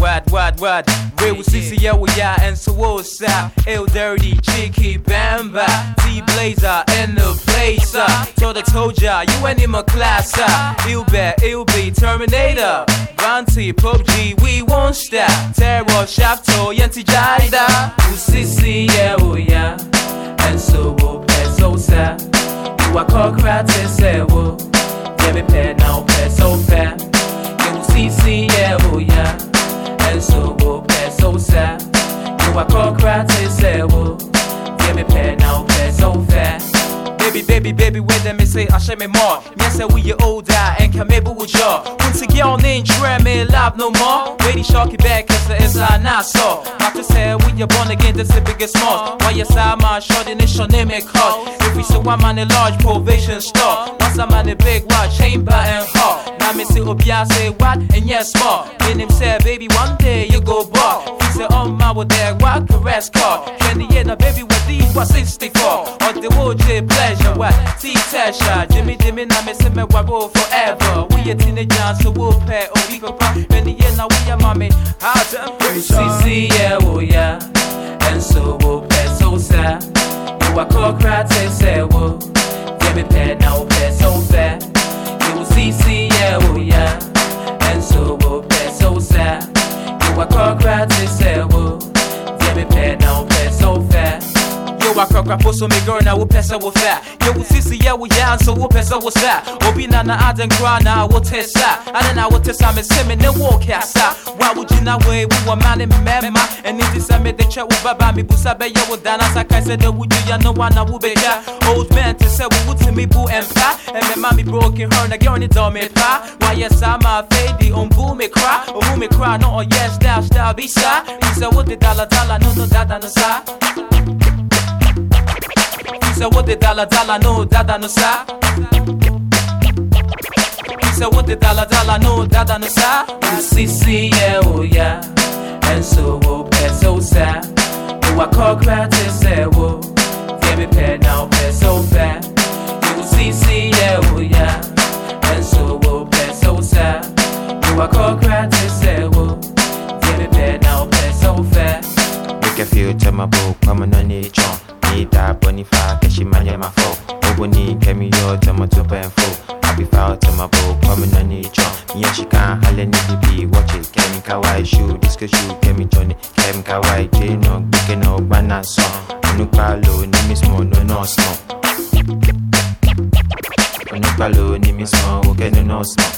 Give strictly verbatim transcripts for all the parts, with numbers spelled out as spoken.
what, what, what? Real C C, yeah, we are, and so what's up? Ill dirty, cheeky, bamba. T-Blazer in the place, uh. Told I told ya, you ain't in my class, uh. Ill bet, ill be Terminator. Bounty, P U B G, we won't stop. Terror, Shafto, Yanti Jada. C C, yeah, we are, and so we'll pay so sad. You are cockrat, say, whoa. Yeah, me pay now, pay so fair. You C C, yeah, we are, and so we'll pay so sad. You are cockrat, say, whoa. Yeah, me pay now, pay so fair. Baby, baby, baby, wait them me say I share me more. Me say we you older and can maybe with y'all. Once again on the intro, me love no more. Lady Sharky back, cause it's a nice saw. Not to say we you born again, that's the biggest small. Why you say my short initial name it called. If we say one man a large probation store. Once I'm on a big watch, chamber and hall. Now me say Obia say what and yes small. Then him say baby one day you go bar. He say oh my with that what caress car. Twenty year now baby with these was sixty-four. Or the wood pleasure what? T-Tasha, Jimmy Jimmy now me say me wabo forever. We a teenagers so we'll pay oh we go pay. Many years now we a mommy. How to C C yeah oh yeah. And so we'll pay so sad. You a cockrat say whoa. Yeah me pay now pay so fair. You C C yeah oh yeah. And so we'll pay so sad. You a cockrat say whoa. Yeah me pay now pay so fair. Yo, I crack rap so me girl now we pesa wo fat. Yo, we see yeah we yeah so we pesa wo sa. Obi na na aden gra na wo tesa. And na wo tesa me se me ne walk asa. Why would you not way we were man in mema. And it is a me the chat with baba me busa be yo dana sakai said that would you ya no one na wo be ya. Old man to say we would to me boo and pa. And me mommy broken her na girl ni do me pa. Why yes I'm a fade on boo me cry. Or who me cry no oh yes style style be sa. He said what the dollar dollar no no dada no sa. He said what the dollar dollar no dada no sa. He said what the dollar dollar no dada no sa. You C C yeah oh yeah. And so we'll pay so sad. You a cockrat say whoa. Yeah me pay now pay so fair. You C C yeah oh yeah. And so we'll pay so sad. You a cockrat say whoa. Yeah me pay now pay so fair. Make a future my book coming on nature. Need that bonifa, cash in my my phone. Oboni, Kemi, yo, tomato and foe. I be foul to my boat, coming on nature. Yeah, she can't hardly need be watch it. Kemi Kawaii shoe, disco shoe, Kemi Johnny, Kemi Kawaii, Jano, Bikin, no, banana song. Onupalo, name is small, no, no, small. Onupalo, name is small, okay, no, no, small.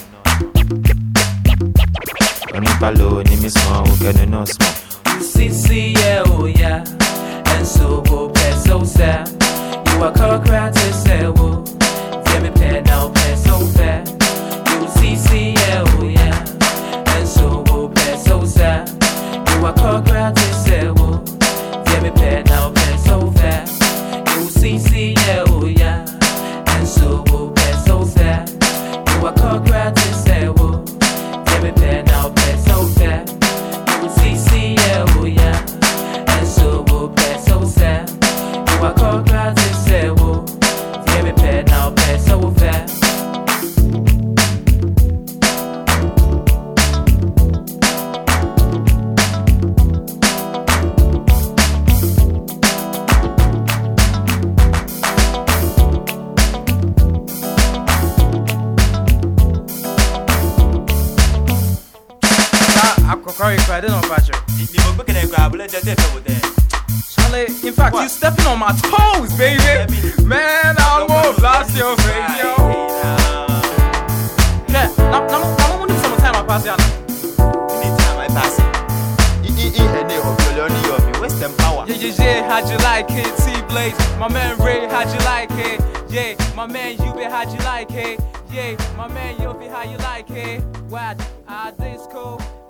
Onupalo, name is small, okay, no, no, small. C C, yeah, oh, yeah. And so we'll pay so sad. You are cockrat say whoa. Yeah me pay now pay so fair. You C C yeah oh yeah. And so we'll pay so sad. You are cockrat say whoa. Yeah me pay now pay so fair. You C C yeah oh yeah. And so we'll pay so sad. You are cockrat say whoa. Yeah me pay now pay so fair. You C C yeah oh yeah. And so we'll pay so sad. You are cockrat say whoa. Yeah me pay now pay so fair. Sorry, I didn't know about you. You were looking grab, let just over there. Charlie, in fact, what? You stepping on my toes, baby. Man, I almost lost your face, yo. Yeah, now, now, now, when some time I pass, anytime I pass it. You eat a day of your learning of your Western power. Yeah, yeah, yeah, how'd you like it? T-Blaze, my man Ray, how'd you like it? Yeah, my man Yubi, how'd you like it? Yeah, my man Yubi, how you like it? What? Ah, this cool.